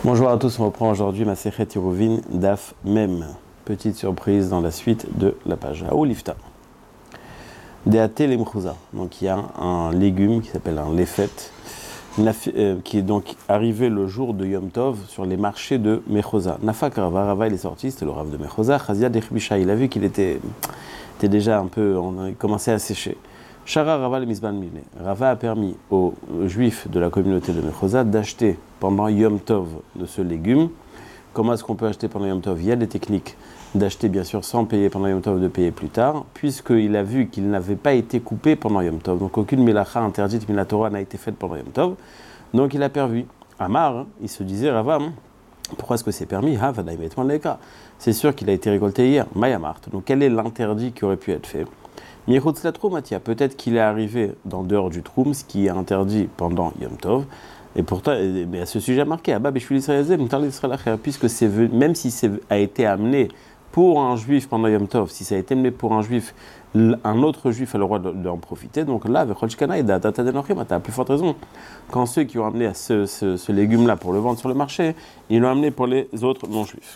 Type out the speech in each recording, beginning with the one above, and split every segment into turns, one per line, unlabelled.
Bonjour à tous, on reprend aujourd'hui ma Masechet Yiruvin Daf Mem. Petite surprise dans la suite de la page. Aoulifta. Deate lemchouza. Donc il y a un légume qui s'appelle un lefet, qui est donc arrivé le jour de Yom Tov sur les marchés de Mechoza. Nafak Rava, Rava il est sorti, c'était le Rav de Mechoza. Chazia Dechbisha, il a vu qu'il était déjà un peu, il commençait à sécher. Shara Rava le Mizban Mine. Rava a permis aux juifs de la communauté de Mechoza d'acheter pendant Yom Tov de ce légume. Comment est-ce qu'on peut acheter pendant Yom Tov? Il y a des techniques d'acheter bien sûr sans payer pendant Yom Tov, de payer plus tard, puisqu'il a vu qu'il n'avait pas été coupé pendant Yom Tov. Donc aucune melacha interdite minatora n'a été faite pendant Yom Tov. Donc il a permis. Amar, il se disait, Rava, pourquoi est-ce que c'est permis? C'est sûr qu'il a été récolté hier. Mayamart. Donc quel est l'interdit qui aurait pu être fait? Peut-être qu'il est arrivé dans dehors du troum, ce qui est interdit pendant Yom Tov. Et pourtant, à ce sujet marqué, puisque même si ça a été amené pour un juif pendant Yom Tov, si ça a été amené pour un juif, un autre juif a le droit d'en profiter. Donc là, tu as plus forte raison. Quand ceux qui ont amené ce légume-là pour le vendre sur le marché, ils l'ont amené pour les autres non-juifs.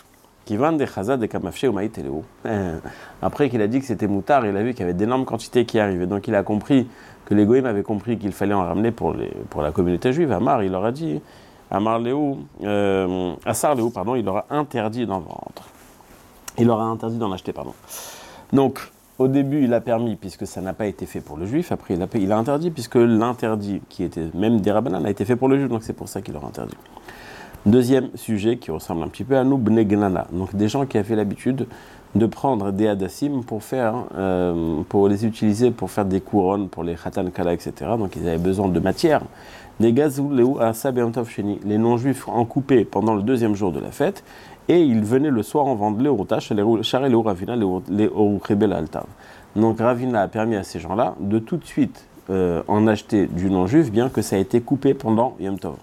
Après qu'il a dit que c'était moutard, il a vu qu'il y avait d'énormes quantités qui arrivaient. Donc il a compris que les goïms avaient compris qu'il fallait en ramener pour la communauté juive. Amar, il leur a dit, Assar Léou, il leur a interdit d'en vendre. Il leur a interdit d'en acheter, pardon. Donc, au début, il a permis, puisque ça n'a pas été fait pour le juif. Après, il a interdit, puisque l'interdit, qui était même des rabbinans, a été fait pour le juif. Donc c'est pour ça qu'il leur a interdit. Deuxième sujet qui ressemble un petit peu à nous, Bnei Gnana. Donc des gens qui avaient l'habitude de prendre des hadassim pour les utiliser pour faire des couronnes pour les khatan kala, etc. Donc ils avaient besoin de matière. Des gazou leu asab yom sheni. Les non-juifs en coupaient pendant le deuxième jour de la fête et ils venaient le soir en vendre les routaches, les charé les ravina, les orukrebel altav. Donc Ravina a permis à ces gens-là de tout de suite en acheter du non-juif, bien que ça a été coupé pendant Yom Tov.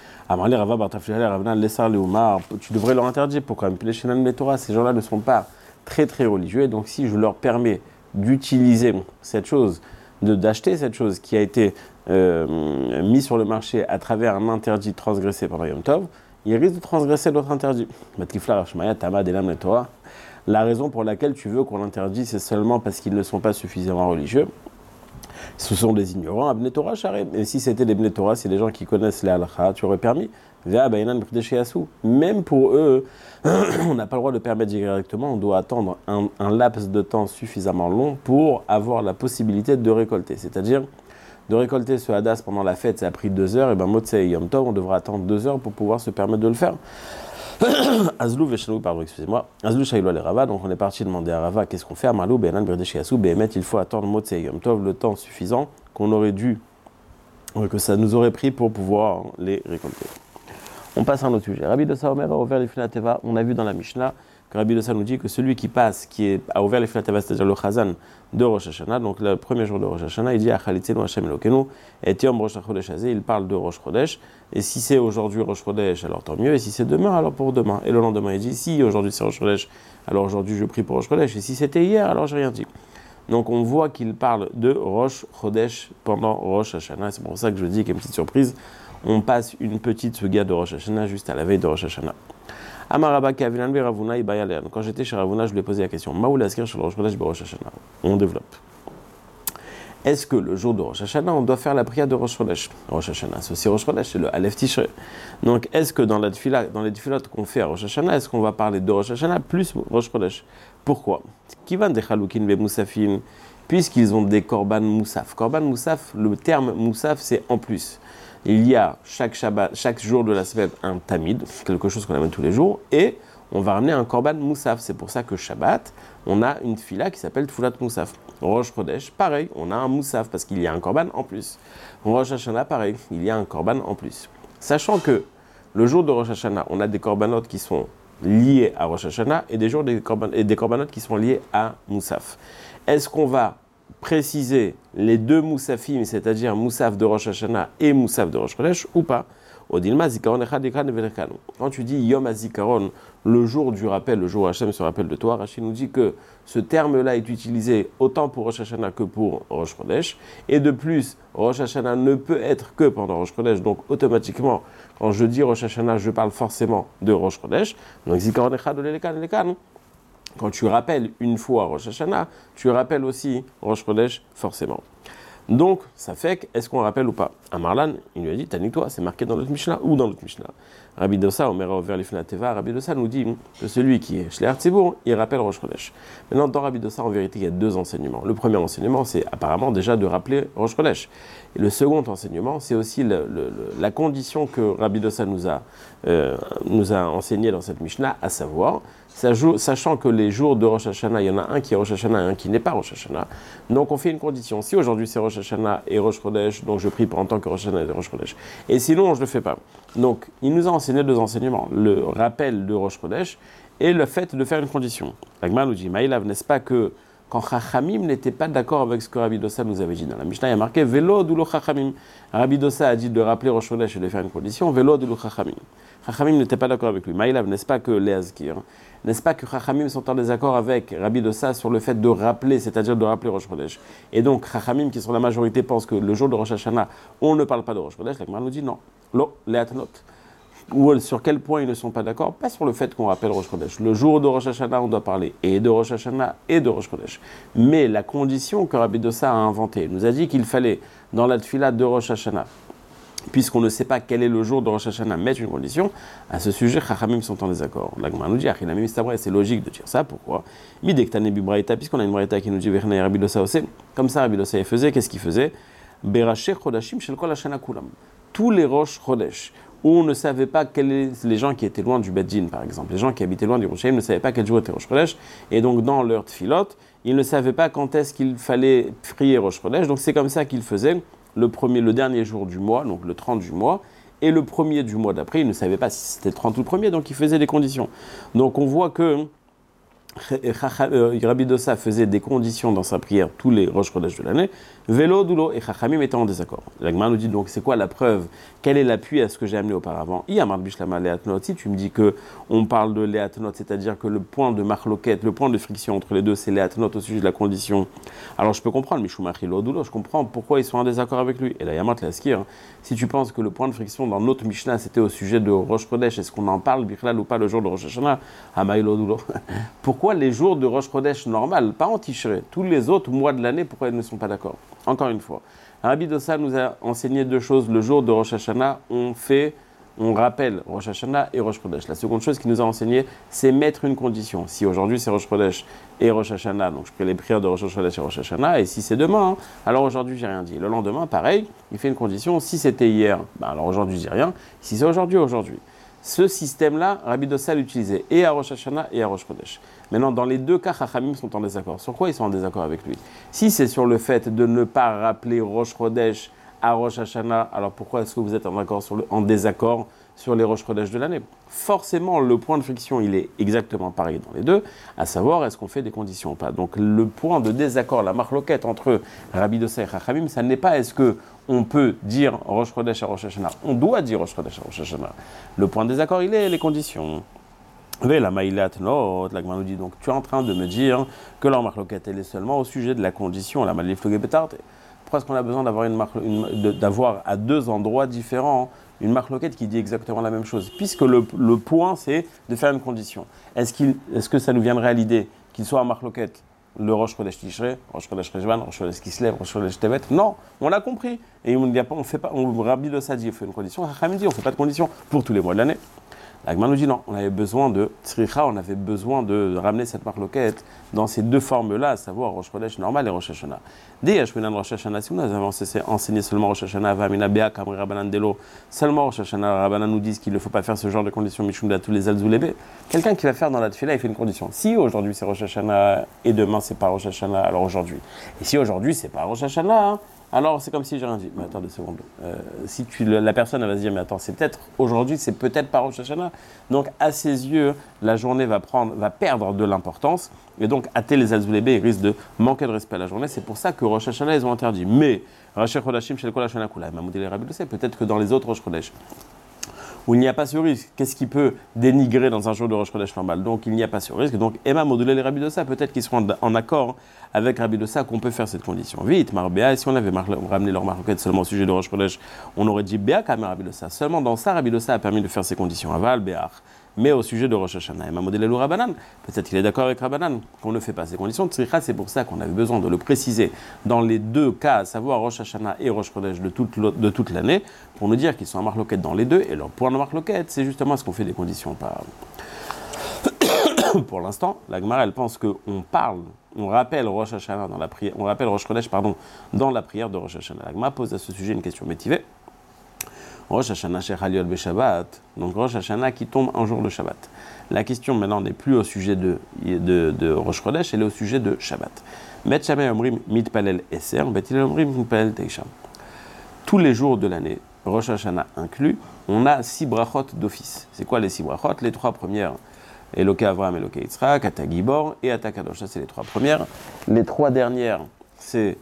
Tu devrais leur interdire. Pourquoi? Ces gens-là ne sont pas très très religieux. Et donc si je leur permets d'utiliser cette chose, d'acheter cette chose qui a été mise sur le marché à travers un interdit transgressé pendant Yom Tov, ils risquent de transgresser l'autre interdit. La raison pour laquelle tu veux qu'on l'interdise, c'est seulement parce qu'ils ne sont pas suffisamment religieux. Ce sont des ignorants, Bnei Torah, et si c'était des Bnei Torah, c'est des gens qui connaissent les halakha, tu aurais permis. Même pour eux, on n'a pas le droit de permettre directement, on doit attendre un laps de temps suffisamment long pour avoir la possibilité de récolter. C'est-à-dire, de récolter ce hadas pendant la fête, ça a pris 2 heures, et Motsei Yom Tov, on devra attendre 2 heures pour pouvoir se permettre de le faire. Azlou Shailo le Rava, donc on est parti demander à Rava qu'est-ce qu'on fait. Amalou Benan Berdeshiasu Behemet, il faut attendre Motsei Yom Tov, le temps suffisant que ça nous aurait pris pour pouvoir les récolter. On passe à un autre sujet. Rabbi Dossa Omer a ouvert les Filateva. On a vu dans la Mishnah que Rabbi Dossa nous dit que celui qui passe, a ouvert les Filateva, c'est-à-dire le Chazan de Rosh Hashanah, donc le premier jour de Rosh Hashanah, il dit Achalitzenu Hashem Elokeinu, et Yom Rosh Chodesh Hazeh, il parle de Rosh Chodesh, et si c'est aujourd'hui Rosh Chodesh, alors tant mieux, et si c'est demain, alors pour demain. Et le lendemain, il dit si aujourd'hui c'est Rosh Chodesh, alors aujourd'hui je prie pour Rosh Chodesh, et si c'était hier, alors j'ai rien dit. Donc on voit qu'il parle de Rosh Chodesh pendant Rosh Hashanah, c'est pour ça que je dis qu'il y a une petite surprise. On passe une petite suga de Rosh Hashanah juste à la veille de Rosh Hashanah. Quand j'étais chez Ravuna, je lui ai posé la question. On développe. Est-ce que le jour de Rosh Hashanah, on doit faire la prière de Rosh Chodesh? Rosh Hashanah, c'est aussi Rosh Chodesh, c'est le Aleph Tishrei. Donc, est-ce que dans les tfilotes qu'on fait à Rosh Hashanah, est-ce qu'on va parler de Rosh Hashanah plus Rosh Chodesh? Pourquoi? Kivan de Chaloukin be Moussafin, puisqu'ils ont des Korban Moussaf. Korban Moussaf, le terme Moussaf, c'est en plus. Il y a chaque Shabbat, chaque jour de la semaine, un tamid, quelque chose qu'on amène tous les jours, et on va ramener un korban moussaf. C'est pour ça que Shabbat, on a une fila qui s'appelle Tfulat Moussaf. Rosh Chodesh, pareil, on a un moussaf parce qu'il y a un korban en plus. Rosh Hashanah, pareil, il y a un korban en plus. Sachant que le jour de Rosh Hashanah, on a des korbanot qui sont liés à Rosh Hashanah et des korbanot qui sont liés à Moussaf. Est-ce qu'on va préciser les deux moussafim, c'est-à-dire moussaf de Rosh Hashanah et moussaf de Rosh Chodesh, ou pas? Odilma zikaron echad likran ve'lekan. Quand tu dis Yom HaZikaron, le jour du rappel, le jour où Hachem se rappelle de toi, Rachid nous dit que ce terme-là est utilisé autant pour Rosh Hashanah que pour Rosh Chodesh. Et de plus, Rosh Hashanah ne peut être que pendant Rosh Chodesh. Donc automatiquement, quand je dis Rosh Hashanah, je parle forcément de Rosh Chodesh. Donc zikaron echad lekan. Quand tu rappelles une fois Rosh Hashanah, tu rappelles aussi Rosh Chodesh forcément. Donc, ça fait que, est-ce qu'on rappelle ou pas? À Marlan, il lui a dit, Tanik-toi, c'est marqué dans notre Mishnah ou dans notre Mishnah. Rabbi Dossa, Omer Over Lifna Teva, Rabbi Dossa nous dit que celui qui est Shleach Tzibour, il rappelle Rosh Chodesh. Maintenant, dans Rabbi Dossa, en vérité, il y a deux enseignements. Le premier enseignement, c'est apparemment déjà de rappeler Rosh Chodesh. Et le second enseignement, c'est aussi la condition que Rabbi Dossa nous a enseigné dans cette Mishnah, à savoir, sachant que les jours de Rosh Hashanah, il y en a un qui est Rosh Hashanah et un qui n'est pas Rosh Hashanah. Donc on fait une condition. Si aujourd'hui c'est Rosh Hashanah et Rosh Chodesh, donc je prie en tant que Rosh Hashanah et Rosh Chodesh. Et sinon, je ne le fais pas. Donc il nous a enseigné deux enseignements. Le rappel de Rosh Chodesh et le fait de faire une condition. L'Agma nous dit, Maïlav, n'est-ce pas que quand Chachamim n'était pas d'accord avec ce que Rabbi Dossa nous avait dit dans la Mishnah, il y a marqué Velo doulo Chachamim. Rabbi Dossa a dit de rappeler Rosh Chodesh et de faire une condition, Velo doulo Chachamim. Chachamim n'était pas d'accord avec lui. Maïlav, n'est-ce pas que Léazkir, n'est-ce pas que Chachamim sont en désaccord avec Rabbi Dossa sur le fait de rappeler, c'est-à-dire de rappeler Rosh Chodesh. Et donc Chachamim, qui sont la majorité, pensent que le jour de Rosh Hashanah, on ne parle pas de Rosh Chodesh. L'Agma nous dit non. Lo, Léatnot. Ou sur quel point ils ne sont pas d'accord? Pas sur le fait qu'on rappelle Rosh Chodesh. Le jour de Rosh Hashanah, on doit parler et de Rosh Hashanah et de Rosh Chodesh. Mais la condition que Rabbi Dossa a inventée, nous a dit qu'il fallait, dans la tefila de Rosh Hashanah, puisqu'on ne sait pas quel est le jour de Rosh Hashanah, mettre une condition, à ce sujet, Chachamim sont en désaccord. L'Agma nous dit, c'est logique de dire ça, pourquoi? Puisqu'on a une braïta qui nous dit, Rabbi Dossa aussi, comme ça Rabbi Dossa faisait, qu'est-ce qu'il faisait? Beraché Chodashim shel kol hashana kulam. Tous les Rosh Chodesh, où on ne savait pas les gens qui étaient loin du Beddin, par exemple, les gens qui habitaient loin du Yerushalayim ne savaient pas quel jour était Rosh Chodesh, et donc dans leur tfilot, ils ne savaient pas quand est-ce qu'il fallait prier Rosh Chodesh, donc c'est comme ça qu'ils faisaient le dernier jour du mois, donc le 30 du mois, et le premier du mois d'après, ils ne savaient pas si c'était le 30 ou le premier, donc ils faisaient des conditions. Donc on voit que Rabbi Dossa faisait des conditions dans sa prière tous les Rosh Chodesh de l'année, Velo, Doulo et Chachamim étaient en désaccord. L'Agma nous dit donc c'est quoi la preuve? Quel est l'appui à ce que j'ai amené auparavant? Iyamar Bishlama Leatnot, si tu me dis que on parle de Leatnot, c'est-à-dire que le point de marloquette, le point de friction entre les deux, c'est Leatnot au sujet de la condition. Alors je peux comprendre, Mishumachil Doulo, je comprends pourquoi ils sont en désaccord avec lui. Et là, Yamat Laskir, si tu penses que le point de friction dans notre Mishnah c'était au sujet de Rosh Chodesh, est-ce qu'on en parle, Bichlal ou pas, le jour de Rosh Hashanah? Hamaïlo Doulo. Pourquoi les jours de Rosh Chodesh normal, pas en Tishrei, tous les autres mois de l'année, pourquoi ils ne sont pas d'accord? Encore une fois, Rabbi Dossa nous a enseigné deux choses. Le jour de Rosh Hashanah, on rappelle Rosh Hashanah et Rosh Chodesh. La seconde chose qu'il nous a enseigné, c'est mettre une condition. Si aujourd'hui c'est Rosh Chodesh et Rosh Hashanah, donc je prie les prières de Rosh Chodesh et Rosh Hashanah, et si c'est demain, alors aujourd'hui j'ai rien dit. Le lendemain, pareil, il fait une condition. Si c'était hier, alors aujourd'hui je dis rien. Si c'est aujourd'hui, aujourd'hui. Ce système-là, Rabbi Dossa l'utilisait et à Rosh Hashanah et à Rosh Chodesh. Maintenant, dans les deux cas, Chachamim sont en désaccord. Sur quoi ils sont en désaccord avec lui? Si c'est sur le fait de ne pas rappeler Rosh Chodesh à Rosh Hashanah, alors pourquoi est-ce que vous êtes en désaccord sur les Rosh Chodesh de l'année? Forcément, le point de friction, il est exactement pareil dans les deux, à savoir, est-ce qu'on fait des conditions ou pas? Donc, le point de désaccord, la marloquette entre Rabbi Dossa et Chachamim, ça n'est pas est-ce que on peut dire Rosh Chodesh à Rosh Hashanah. On doit dire Rosh Chodesh à Rosh Hashanah. Le point de désaccord, il est les conditions. La Maïlat, non, l'Agma nous dit donc, tu es en train de me dire que leur marloquette, elle est seulement au sujet de la condition, la Malif Logebetart. Pourquoi est-ce qu'on a besoin d'avoir à deux endroits différents une marloquette qui dit exactement la même chose? Puisque le point, c'est de faire une condition. Est-ce que ça nous viendrait à l'idée qu'il soit en marloquette le Rosh Chodesh Tishrei, Rosh Chodesh Rejvan, Rosh Chodesh Kislev, Rosh Chodesh Tevet? Non, on l'a compris. Et on fait pas, Rabbi Dossa dit, on fait une condition, Chachamim dit, on ne fait pas de condition pour tous les mois de l'année. L'Agma nous dit non, on avait besoin de tzricha, on avait besoin de ramener cette marloquette dans ces deux formes-là, à savoir Rosh Chodesh normal et Rosh Hashanah. Dès Yashminan Rosh Hashanah, si on avait enseigné seulement Rosh Hashanah, Vamina Bea, Kamri Rabbanan Delo, seulement Rosh Hashanah, Rabbanan nous disent qu'il ne faut pas faire ce genre de conditions, Mishumda, tous les Alzoulébé. Quelqu'un qui va faire dans la tefila, il fait une condition. Si aujourd'hui c'est Rosh Hashanah et demain c'est pas Rosh Hashanah, alors aujourd'hui. Et si aujourd'hui c'est pas Rosh Hashanah, alors c'est comme si j'ai rien dit. Mais attends 2 secondes. Si la personne elle va se dire, mais attends, c'est peut-être aujourd'hui, c'est peut-être pas Rosh Hashanah. Donc à ses yeux, la journée va perdre de l'importance. Et donc, athée les Alzoulébé, ils risquent de manquer de respect à la journée. C'est pour ça que Rosh Hashanah, ils ont interdit. Mais, Raché Chodashim, Shel Kol Hashana Kula, Mamoudé les Rabbi le sait, peut-être que dans les autres Rosh Chodesh, où il n'y a pas ce risque. Qu'est-ce qui peut dénigrer dans un jour de Rosh Chodesh normal? Donc il n'y a pas ce risque. Donc Emma modulé les Rabbi Dossa, peut-être qu'ils seront en accord avec Rabbi Dossa qu'on peut faire cette condition. Vite, Marbéa, et si on avait ramené leur marquette seulement au sujet de Rosh Chodesh, on aurait dit Béa quand même Rabbi Dossa. Seulement dans ça, Rabbi Dossa a permis de faire ces conditions. Aval, Béach. Mais au sujet de Rosh Hashanah, Emma modulé le Rabbanan, peut-être qu'il est d'accord avec Rabbanan qu'on ne fait pas ces conditions. Tzricha, c'est pour ça qu'on avait besoin de le préciser dans les deux cas, à savoir Rosh Hashanah et Rosh Chodesh de toute l'année, pour nous dire qu'ils sont en marloquette dans les deux, et leur point de marloquette, c'est justement ce qu'on fait des conditions par. Pour l'instant, la Gemara, elle pense qu'on parle, on rappelle Rosh Hashanah dans la prière, on rappelle Rosh Chodesh, dans la prière de Rosh Hashanah. La Gemara pose à ce sujet une question métivée. Rosh Hashanah Shechaliot Beshabbat, donc Rosh Hashanah qui tombe un jour de Shabbat. La question maintenant n'est plus au sujet de Rosh Chodesh, elle est au sujet de Shabbat. Bet Shammai Omrim Mitpalel Eser, Bet Hillel Omrim Mitpalel Teisha. Tous les jours de l'année, Rosh Hashanah inclus, on a 6 brachot d'office. C'est quoi les 6 brachot? Les 3 premières, Eloké Avraham, Eloké Yitzhak, Ata Gibor et Ata Kadosh. Ça, c'est les 3 premières. Les 3 dernières, c'est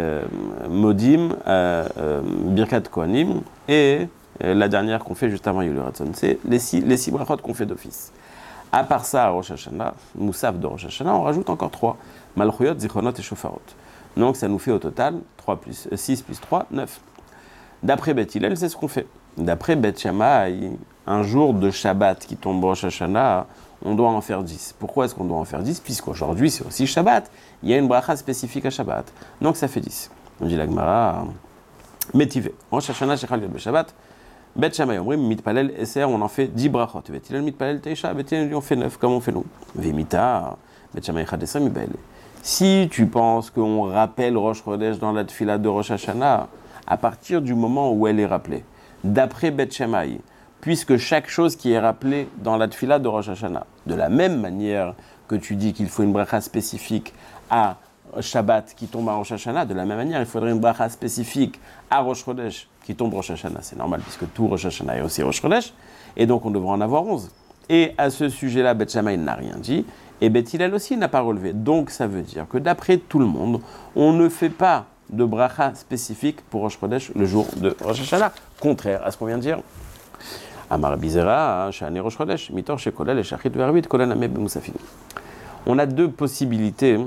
Modim, Birkat Kohanim, et la dernière qu'on fait juste avant Yul Ratzon. C'est les 6 brachot qu'on fait d'office. À part ça, à Rosh Hashanah, Moussaf de Rosh Hashanah, on rajoute encore 3. Malchuyot, Zichronot et Shofarot. Donc ça nous fait au total 6 plus 3, 9. D'après Beth Hillel, c'est ce qu'on fait. D'après Beth Shammai, un jour de Shabbat qui tombe Rosh Hashanah, on doit en faire 10. Pourquoi est-ce qu'on doit en faire 10? Puisqu'aujourd'hui, c'est aussi Shabbat. Il y a une bracha spécifique à Shabbat. Donc ça fait 10. On dit la Gemara, Métivé. Rosh Hashanah, Shechal Yod Shabbat, Bet Shammai Omrim, Mitpalel Eser, on en fait 10 brachot. Bet Hillel, Mitpalel Teisha, Bet Hillel, on fait 9, comme on fait nous. Vemita, Bet Shammai Chad Eser, Mibaele. Si tu penses qu'on rappelle Rosh Chodesh dans la tefila de Rosh Hashanah, à partir du moment où elle est rappelée, d'après Bet Shammai, puisque chaque chose qui est rappelée dans la tefila de Rosh Hashanah, de la même manière que tu dis qu'il faut une bracha spécifique à Shabbat qui tombe à Rosh Hashanah, de la même manière, il faudrait une bracha spécifique à Rosh Chodesh qui tombe Rosh Hashanah. C'est normal puisque tout Rosh Hashanah est aussi Rosh Chodesh, et donc on devrait en avoir 11. Et à ce sujet-là, Bet Shammai n'a rien dit, et Bet Hillel aussi n'a pas relevé. Donc ça veut dire que d'après tout le monde, on ne fait pas de bracha spécifique pour Rosh Chodesh le jour de Rosh Hashanah, contraire à ce qu'on vient de dire. Amar Bizera, Shane Rosh Chodesh, Mitor Shekolel et Shachit Vervit, Kolel Ameb Moussafin. On a deux possibilités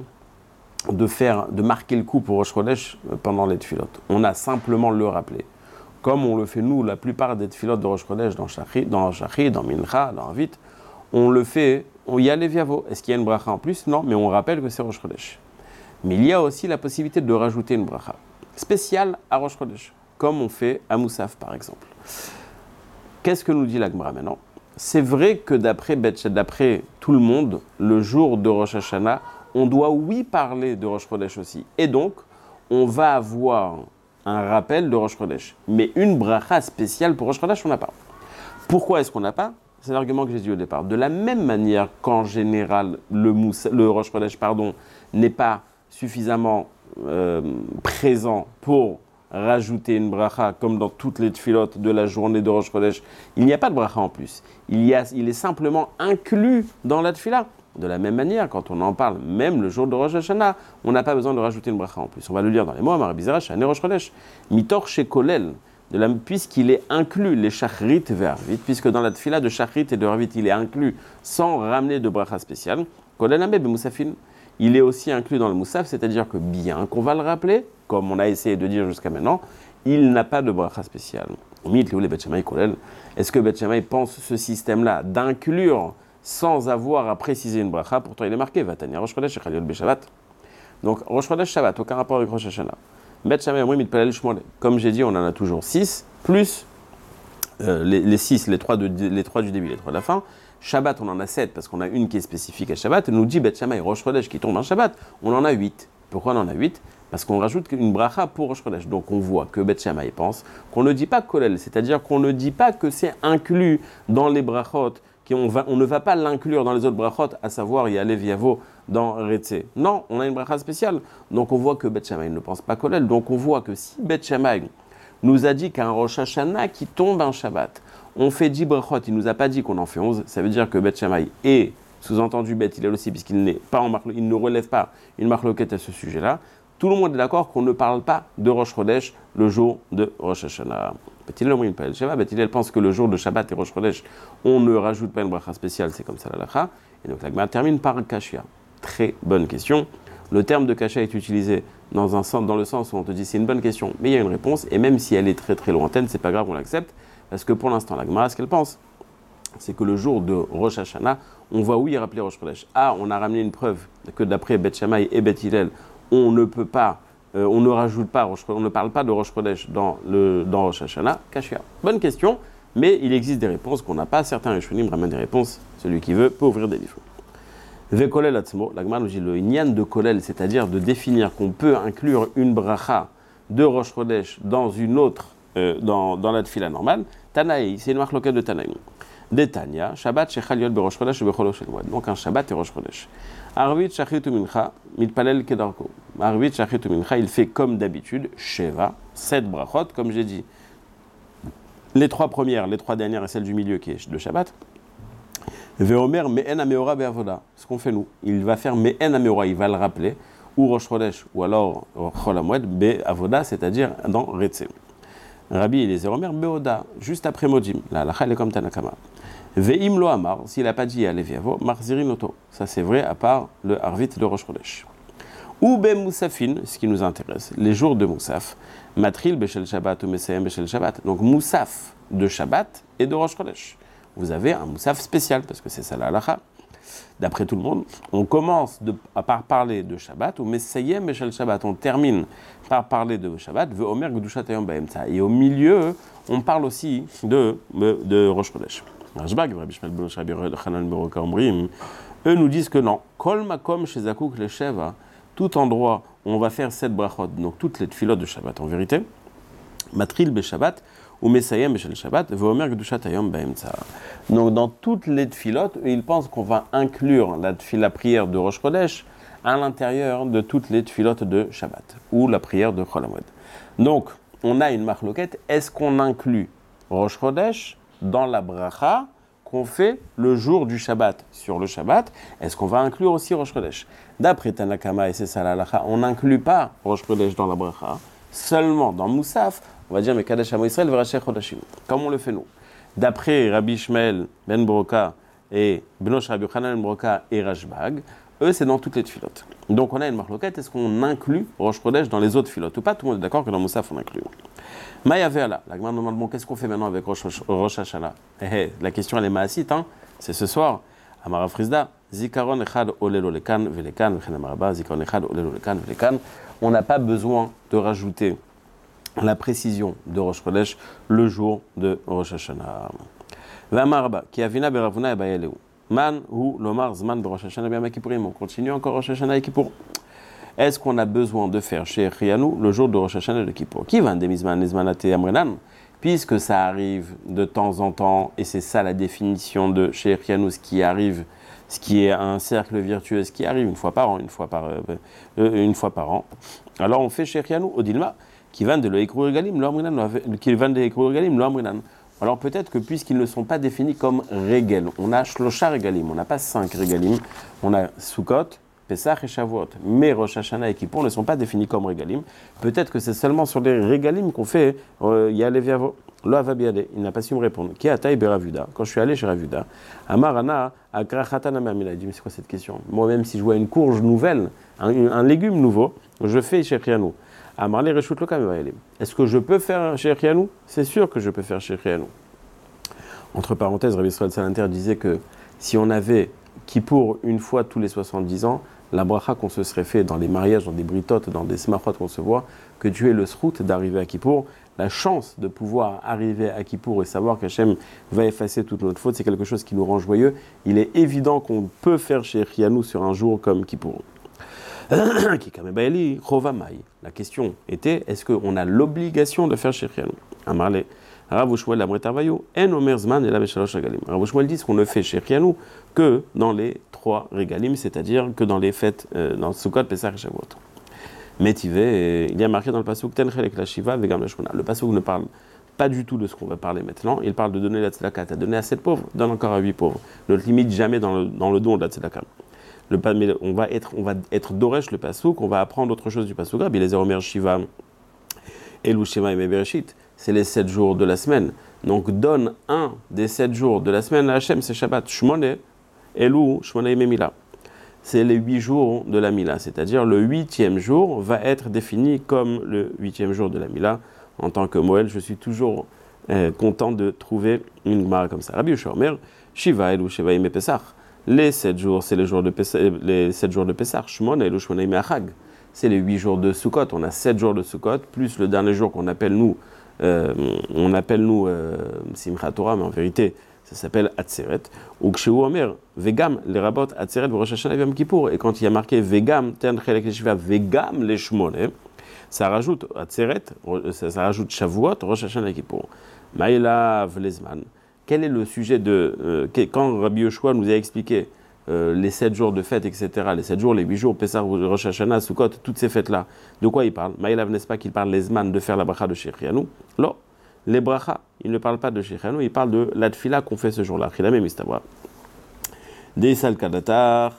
de marquer le coup pour Rosh Chodesh pendant les tefilot. On a simplement le rappeler, comme on le fait nous, la plupart des tefilot de Rosh Chodesh dans Shachit, dans Mincha, dans Avit, on le fait, il y a les viavo. Est-ce qu'il y a une bracha en plus? Non, mais on rappelle que c'est Rosh Chodesh. Mais il y a aussi la possibilité de rajouter une bracha spéciale à Rosh Chodesh, comme on fait à Moussaf par exemple. Qu'est-ce que nous dit la Gemara maintenant? C'est vrai que d'après tout le monde, le jour de Rosh Hashanah, on doit oui parler de Rosh Chodesh aussi. Et donc, on va avoir un rappel de Rosh Chodesh. Mais une bracha spéciale pour Rosh Chodesh, on n'a pas. Pourquoi est-ce qu'on n'a pas? C'est l'argument que j'ai dit au départ. De la même manière qu'en général, le Rosh Chodesh n'est pas suffisamment présent pour rajouter une bracha, comme dans toutes les tfilotes de la journée de Rosh Chodesh, il n'y a pas de bracha en plus. Il est simplement inclus dans la tfila. De la même manière, quand on en parle, même le jour de Rosh Hashanah, on n'a pas besoin de rajouter une bracha en plus. On va le lire dans les mots, Amar Bizera, Shane Rosh Chodesh, Mitor Shekolel, puisqu'il est inclus, les Shachrit Vervit, puisque dans la tfila de Shachrit et de Vervit, il est inclus sans ramener de bracha spéciale, Kolel Ameb Moussafin, il est aussi inclus dans le Moussaf, c'est-à-dire que bien qu'on va le rappeler, comme on a essayé de dire jusqu'à maintenant, il n'a pas de bracha spéciale. Est-ce que Bet Shammai pense ce système-là d'inclure sans avoir à préciser une bracha? Pourtant il est marqué, Vatania Rosh Chodesh Echaliot Beshabbat. Donc Rosh Chodesh Shabbat, aucun rapport avec Rosh Hashanah. Bet Shammai Omrim Mitpalel Shmone. Comme j'ai dit, on en a toujours 6, plus les 6, les 3 du début, les 3 de la fin. Shabbat, on en a 7 parce qu'on a une qui est spécifique à Shabbat. Et nous dit Bet Shammai Rosh Chodesh qui tombe en Shabbat, on en a 8. Pourquoi on en a 8? Parce qu'on rajoute une bracha pour Rosh Chodesh. Donc on voit que Bet Shammai pense qu'on ne dit pas kolel, c'est-à-dire qu'on ne dit pas que c'est inclus dans les brachot, on ne va pas l'inclure dans les autres brachot, à savoir il y a Leviavo dans Retse. Non, on a une bracha spéciale. Donc on voit que Bet Shammai ne pense pas kolel. Donc on voit que si Bet Shammai nous a dit qu'un Rosh Hashanah qui tombe un Shabbat, on fait 10 brachot, il ne nous a pas dit qu'on en fait 11, ça veut dire que Bet Shammai est sous-entendu Bet Hillel aussi, puisqu'il n'est pas il ne relève pas une marloquette à ce sujet-là. tout le monde est d'accord qu'on ne parle pas de Rosh Chodesh le jour de Rosh Hashanah. Beth-Hillel pense que le jour de Shabbat et Rosh Chodesh, on ne rajoute pas une bracha spéciale, c'est comme ça la lacha. Et donc la Gemara termine par Kashia. Très bonne question. Le terme de Kashia est utilisé dans le sens où on te dit c'est une bonne question, mais il y a une réponse, et même si elle est très très lointaine, c'est pas grave, on l'accepte, parce que pour l'instant, la Gemara, ce qu'elle pense, c'est que le jour de Rosh Hashanah, on va oui rappeler Rosh Chodesh. Ah, on a ramené une preuve que d'après Beth Shammai et Beth-Hillel, on ne peut pas, on ne rajoute pas, on ne parle pas de Rosh Chodesh dans Rosh Hashanah. Kashia. Bonne question, mais il existe des réponses qu'on n'a pas. Certains Rishonim ramènent des réponses. Celui qui veut peut ouvrir des livres. Vekolel atzmo, la Gemara nous dit le inyan de kolel, c'est-à-dire de définir qu'on peut inclure une bracha de Rosh Chodesh dans une autre, dans la tfila normale. Tanaï, c'est une marloquette de Tanaï. Detania, Shabbat shechal yot berosh chodesh becholo shel moed. Donc un Shabbat et Rosh Chodesh. Arvit shachrit mincha mitpalel kedarko. Arvit shachrit mincha, il fait comme d'habitude, Sheva, 7 brachot, comme j'ai dit. Les 3 premières, les 3 dernières et celle du milieu qui est de Shabbat. Veomer me'en ameora be'avoda. Ce qu'on fait nous, il va faire me'en ameora, il va le rappeler, ou Rosh Chodesh, ou alors Chol HaMoed be'avoda, c'est-à-dire dans Retzeh. Rabbi Eliezer Omer be'oda, juste après Modim. La halacha elle est comme Tanakama. Ve'im lo amar, s'il n'a pas dit à Leviavo, marzirin oto. Ça c'est vrai à part le Arvit de Rosh Chodesh. Ou Moussafin, ce qui nous intéresse, les jours de Moussaf, Matril Beshel Shabbat ou Mesayem Beshel Shabbat. Donc Moussaf de Shabbat et de Rosh Chodesh. Vous avez un Moussaf spécial, parce que c'est ça la halacha. D'après tout le monde, on commence par parler de Shabbat, ou Mesayem Beshel Shabbat, on termine par parler de Shabbat, Ve'omer Gdushat Hayom Ba'emtza. Et au milieu, on parle aussi de Rosh Chodesh. Rashbag, Rabbi Shmuel ben Rabbi Chanan ben Roka Omrim, eux nous disent que non. Kol makom chez Zakouk le Sheva, tout endroit où on va faire 7 brachot, donc toutes les tfilotes de Shabbat en vérité, Matril be Shabbat, ou Mesayem beshel Shabbat, Ve'omer Gdushat Hayom Ba'emtza. Donc dans toutes les tfilotes, ils pensent qu'on va inclure la prière de Rosh Chodesh à l'intérieur de toutes les tfilotes de Shabbat, ou la prière de Chol HaMoed. Donc, on a une marloquette, est-ce qu'on inclut Rosh Chodesh dans la bracha qu'on fait le jour du Shabbat sur le Shabbat? Est-ce qu'on va inclure aussi Rosh Chodesh? D'après Tanakama et c'est ça la halacha, on n'inclut pas Rosh Chodesh dans la bracha, seulement dans Moussaf, on va dire mais Kadesh Amo Israël Veracher Chodashim, comme on le fait nous. D'après Rabbi Shmuel ben Broka et Benosh Rabbi Yochanan ben Broka et Rashbag, eux c'est dans toutes les tfilotes. Donc on a une marloquette, est-ce qu'on inclut Rosh Chodesh dans les autres tfilotes ou pas? Tout le monde est d'accord que dans Moussaf on inclut. Maïa Ve'ala, la Gemara demande bon, qu'est-ce qu'on fait maintenant avec Rosh Hashanah? La question elle est maasite, hein? C'est ce soir. Amara Frisda, Zikaron Echad Olelo Lekan Velekan, Vechenamaraba, Zikaron Echad Olelo Lekan Velekan. On n'a pas besoin de rajouter la précision de Rosh Chodesh le jour de Rosh Hashanah. Vamaraba, qui avina beravuna et bayeleu. Man ou lomar zman Rosh Hashanah bien Kippurim. On continue encore Rosh Hashanah et Kippour. Est-ce qu'on a besoin de faire chez Rianou le jour de Rosh Hashanah et de Kippour? Qui va ndemizman nizmanate amrenan? Puisque ça arrive de temps en temps, et c'est ça la définition de chez Rianou, ce qui arrive, ce qui est un cercle virtueux, ce qui arrive une fois par an, une fois par an. Alors on fait chez Rianou au Dilma, qui vend de l'Eikru Regalim, qui vend de l'Eikru Regalim, l'Amrinan. Alors peut-être que puisqu'ils ne sont pas définis comme Regel, on a Shlosha Regalim, on n'a pas 5 Regalim, on a Sukkot, Pesach et Shavuot. Mais Rosh Hashanah et Kippour ne sont pas définis comme Regalim. Peut-être que c'est seulement sur les Regalim qu'on fait Yaleviavo. Lo Avabiade, il n'a pas su me répondre. Qui a taille Beravuda? Quand je suis allé chez Ravuda, Amarana, Akrachatana Mamila, il dit mais c'est quoi cette question? Moi-même, si je vois une courge nouvelle, un légume nouveau, je fais chez Rianou. Amarle Reshut Lokam Vayelim. Est-ce que je peux faire chez Rianou? C'est sûr que je peux faire chez Rianou. Entre parenthèses, Rabbi Israël Salanter disait que si on avait Kippour une fois tous les 70 ans, la bracha qu'on se serait fait dans les mariages, dans des britotes, dans des smachot qu'on se voit, que tu aies le srout d'arriver à Kippour, la chance de pouvoir arriver à Kippour et savoir qu'Hachem va effacer toute notre faute, c'est quelque chose qui nous rend joyeux. Il est évident qu'on peut faire chez Rianou sur un jour comme Kippour. La question était, est-ce qu'on a l'obligation de faire chez Rianou? Amarle, Rav Shmuel la Mretavayu, En Omer Zman et la Beshalosh Regalim. Rav Shmuel dit qu'on ne fait chez Rianou que dans les 3 Regalim, c'est-à-dire que dans les fêtes, dans Sukkot, Pesach et Shavuot. Métivé, il y a marqué dans le pasuk Ten Chelek la Shiva Vegam la Shmona. Le pasuk ne parle pas du tout de ce qu'on va parler maintenant. Il parle de donner la tzedaka. Tu as donné à 7 pauvres, donne encore à 8 pauvres. Ne te limite jamais dans le don de la tzedaka. mais on va être Doresh le Pasouk, on va apprendre autre chose du Pasouk. Rabbi Eliezer Omer Shiva, Elou Shema et Bereshit, c'est les 7 jours de la semaine. Donc donne un des 7 jours de la semaine à Hachem, c'est Shabbat. Shmone, Elou, Shmone et Mila. C'est les 8 jours de la Mila, c'est-à-dire le 8e jour va être défini comme le 8e jour de la Mila. En tant que Moël, je suis toujours content de trouver une Gemara comme ça. Rabbi Yoshua Omer, Shiva, Elou, Sheva et Pesach. Les 7 jours, c'est les 7 jours de Pesach. Shmone, Elou, Shmone et Achag. C'est les 8 jours de Sukkot. On a 7 jours de Sukkot, plus le dernier jour qu'on appelle nous, Simchat Torah, mais en vérité, ça s'appelle Atzeret. Ou Kshehu Omer, Vegam, les rabot Atzeret, Rosh Hashanah, Yom Kippour. Et quand il y a marqué Vegam, Ten Chelek Leshiva, Vegam, les Shmone, ça rajoute Atzeret, ça rajoute Shavuot, Rosh Hashanah, Kippour. Maïlav, Lezman. Quel est le sujet de. Quand Rabbi Yoshua nous a expliqué les 7 jours de fête, etc., les 7 jours, les 8 jours, Pessah, Rosh Hashanah, Sukkot, toutes ces fêtes-là, de quoi il parle? Maïlav, n'est-ce pas qu'il parle les Zman de faire la bracha de Shechianu? Non, les brachas, il ne parle pas de Shechianu, il parle de la tfila qu'on fait ce jour-là. Chidame Mistabra. Deisal Kadatar,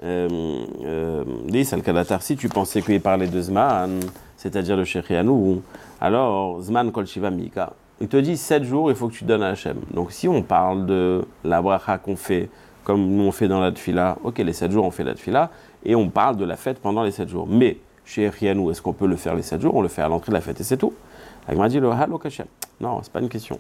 si tu pensais qu'il parlait de Zman, c'est-à-dire de Shechianu, alors Zman Kol Shiva Mika. Il te dit 7 jours, il faut que tu donnes à Hachem. Donc si on parle de la bracha qu'on fait, comme nous on fait dans la tfila, ok, les 7 jours on fait la tfila, et on parle de la fête pendant les 7 jours. Mais chez Echianou, est-ce qu'on peut le faire les 7 jours? On le fait à l'entrée de la fête et c'est tout. Agma dit le halo kashem. Non, c'est pas une question.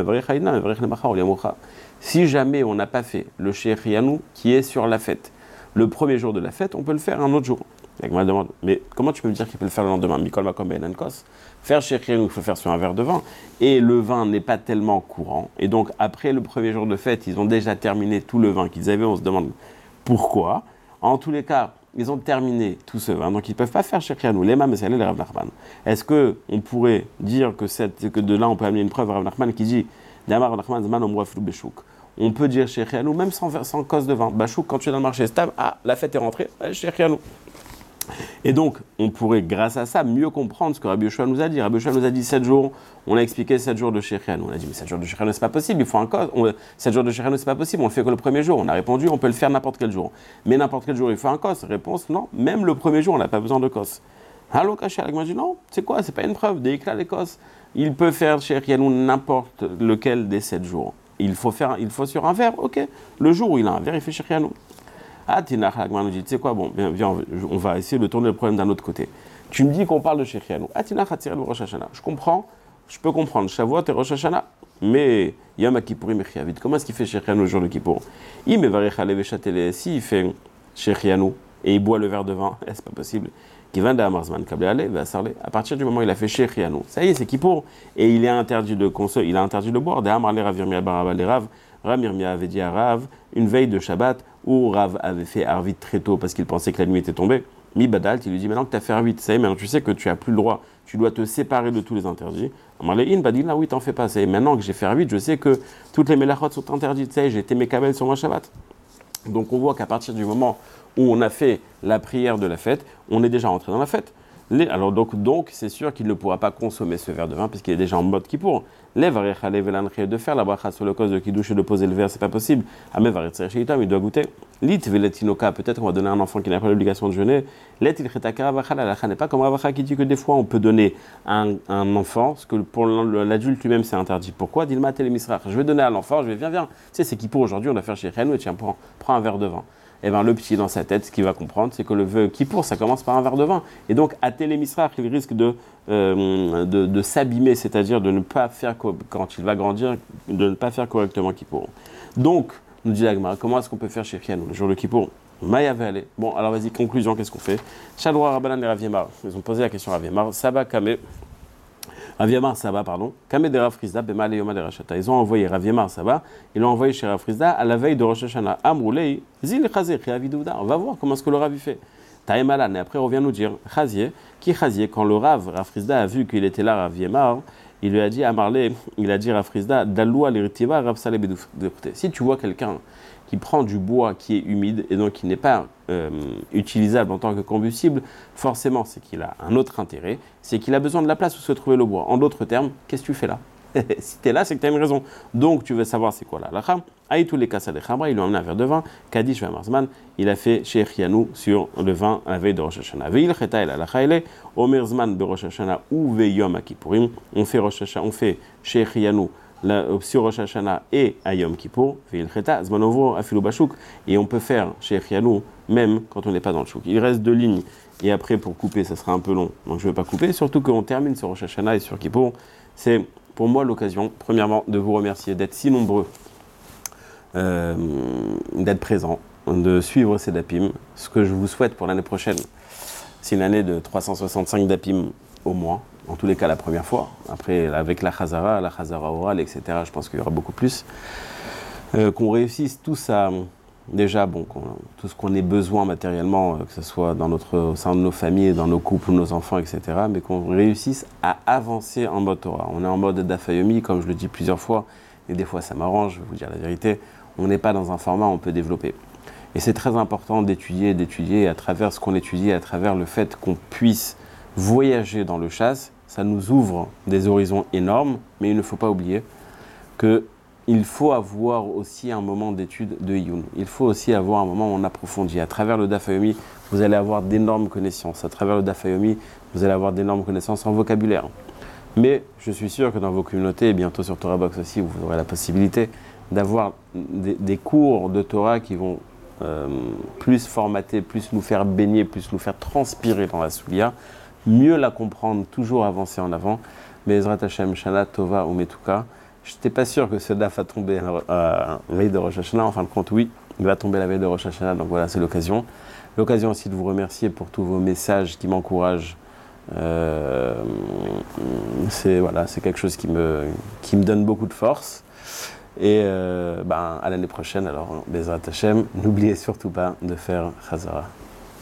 Si jamais on n'a pas fait le chez Echianou qui est sur la fête, le premier jour de la fête, on peut le faire un autre jour. Agma demande, mais comment tu peux me dire qu'il peut le faire le lendemain? Mikol Makom Ben Ankos. Faire chez Echianou, il faut faire sur un verre de vin. Et le vin n'est pas tellement courant. Et donc, après le premier jour de fête, ils ont déjà terminé tout le vin qu'ils avaient. On se demande pourquoi. En tous les cas, ils ont terminé tout ce vin. Donc, ils ne peuvent pas faire chez Echianou. Les Mam et les Rav Nachman. Est-ce qu'on pourrait dire que de là, on peut amener une preuve à Rav Nachman qui dit Damar Rav Nachman, Zman Omreflou Beshouk. On peut dire chez Echianou, même sans cause de vin. Bachouk, quand tu es dans le marché, stable, la fête est rentrée, chez Echianou. Et donc, on pourrait, grâce à ça, mieux comprendre ce que Rabbi Yoshua nous a dit. Rabbi Yoshua nous a dit 7 jours, on a expliqué 7 jours de Shechianu. On a dit, mais 7 jours de Shechianu, c'est pas possible, il faut un cause. 7 jours de Shechianu, c'est pas possible, on le fait que le premier jour. On a répondu, on peut le faire n'importe quel jour. Mais n'importe quel jour, il faut un cause. Réponse, non, même le premier jour, on n'a pas besoin de cause. Allô, Kachal, moi je dis, non, c'est quoi, c'est pas une preuve, des éclats, les causes. Il peut faire Shechianu n'importe lequel des 7 jours. Il faut sur un verre, ok. Le jour où il a un verre, il fait Shechianu. Ah, Tinach, Agma nous dit, tu sais quoi, bon, viens, on va essayer de tourner le problème d'un autre côté. Tu me dis qu'on parle de Shechianu. Ah, Tinach, Hatzirel, Rosh Hashanah. Je peux comprendre, Shavuot et Rosh Hashanah. Mais Yom Kippourim et Chiavit, comment est-ce qu'il fait Shechianu le jour de Kippour? Il me varech alev chatele, s'il fait Shechianu et il boit le verre de vin, c'est pas possible. Qui vient d'Amarzman, Kablé Ale, va sarler. À partir du moment où il a fait Shechianu, ça y est, c'est Kippour. Et il est interdit de consommer, il a interdit de boire. D'Amar le Rav Yirmiyah Barava le Rav. Rav Yirmiyah avait dit à Rav, une veille de Shabbat, où Rav avait fait Arvit très tôt parce qu'il pensait que la nuit était tombée. Mi Badalt, il lui dit, maintenant que tu as fait Arvit, ça y est, maintenant tu sais que tu n'as plus le droit, tu dois te séparer de tous les interdits. Amarlein, Badil, là oui, t'en fais pas, ça y est, maintenant que j'ai fait Arvit, je sais que toutes les Melachot sont interdites, ça y est, j'ai été Mekabel sur mon Shabbat. Donc on voit qu'à partir du moment où on a fait la prière de la fête, on est déjà rentré dans la fête. Alors donc c'est sûr qu'il ne pourra pas consommer ce verre de vin puisqu'il est déjà en mode Kippour. De faire la bracha sur le cause de Kiddush et de poser le verre, c'est pas possible. Il doit goûter. Peut-être qu'on va donner à un enfant qui n'a pas l'obligation de jeûner. N'est pas comme Ravacha qui dit que des fois on peut donner à un enfant, parce que pour l'adulte lui-même c'est interdit. Pourquoi? Dilma Télémisrach. Je vais donner à l'enfant, je vais viens. Tu sais, c'est Kippour aujourd'hui, on va faire chez Renou et tiens, prends un verre de vin. Et bien le petit dans sa tête, ce qu'il va comprendre, c'est que le vœu Kippour, ça commence par un verre de vin. Et donc à Télémisrach, il risque de s'abîmer, c'est-à-dire de ne pas faire, quand il va grandir, de ne pas faire correctement Kippour. Donc, nous dit l'Agmara, comment est-ce qu'on peut faire chez Chianou, le jour de Kippour? Maïa Vale. Bon, alors vas-y, conclusion, qu'est-ce qu'on fait? Chadroa Rabbanan et Rav Yemar, ils ont posé la question à Rav Yemar, Saba Kame. Rav Yemar Saba, pardon, Kame de Rav Frizda, Bema Leyoma de Rachata. Ils ont envoyé Rav Yemar Saba, ils l'ont envoyé chez Rav Frizda à la veille de Rosh Hashanah. Amroulei, Zil Chazer, Chiavidouda. On va voir comment est-ce que le Rav y fait. Taïmalan, et après on vient nous dire, Chazier, quand le Rav Frizda a vu qu'il était là, Rav Yemar, il lui a dit à Marley, il a dit à Frizda, Daloua l'iritiva, Rav Saleh Bedoufte. Si tu vois quelqu'un qui prend du bois qui est humide et donc qui n'est pas utilisable en tant que combustible, forcément c'est qu'il a un autre intérêt, c'est qu'il a besoin de la place où se trouvait le bois. En d'autres termes, qu'est-ce que tu fais là? Si tu es là, c'est que tu as une raison. Donc, tu veux savoir c'est quoi la halakha. Aïtou les kassa de Khamra, ils lui ont amené un verre de vin. Kadish Marzman, il a fait chez Yanou sur le vin à la veille de Rosh Hashanah. Veil Cheta el halakha ele, Omerzman be Rosh Hashanah ou Veyom Kippourim. On fait Rosh Hashanah, on fait chez Yanou sur Rosh Hashanah et à Yom Kippour. Veil Cheta, Zmanovo, Afilou Bachouk. Et on peut faire chez Yanou même quand on n'est pas dans le chouk. Il reste 2 lignes. Et après, pour couper, ça sera un peu long. Donc, je ne vais pas couper. Surtout qu'on termine sur Rosh Hashanah et sur Kippour. C'est pour moi l'occasion, premièrement, de vous remercier d'être si nombreux, d'être présents, de suivre ces dapim. Ce que je vous souhaite pour l'année prochaine, c'est une année de 365 dapim au moins. En tous les cas, la première fois. Après, avec la Chazara orale, etc., je pense qu'il y aura beaucoup plus. Qu'on réussisse tous à... Déjà, bon, tout ce qu'on ait besoin matériellement, que ce soit au sein de nos familles, dans nos couples, nos enfants, etc., mais qu'on réussisse à avancer en mode Torah. On est en mode Dafayomi, comme je le dis plusieurs fois, et des fois ça m'arrange, je vais vous dire la vérité. On n'est pas dans un format où on peut développer. Et c'est très important d'étudier, et à travers ce qu'on étudie, à travers le fait qu'on puisse voyager dans le chasse, ça nous ouvre des horizons énormes, mais il ne faut pas oublier qu'il faut avoir aussi un moment d'étude de Iyun. Il faut aussi avoir un moment où on approfondit. À travers le Daf Yomi, vous allez avoir d'énormes connaissances. À travers le Daf Yomi, vous allez avoir d'énormes connaissances en vocabulaire. Mais je suis sûr que dans vos communautés, et bientôt sur Torah Box aussi, vous aurez la possibilité d'avoir des cours de Torah qui vont plus formater, plus nous faire baigner, plus nous faire transpirer dans la Soulia, mieux la comprendre, toujours avancer en avant. Be'ezrat Hashem, Shana Tova Umetuka. Je n'étais pas sûr que ce DAF a tombé la veille de Rosh Hashanah. En fin de compte, oui, il va tomber la veille de Rosh Hashanah. Donc voilà, c'est l'occasion. L'occasion aussi de vous remercier pour tous vos messages qui m'encouragent. C'est quelque chose qui me donne beaucoup de force. Et à l'année prochaine, alors, Bezrat Hashem, n'oubliez surtout pas de faire Chazara.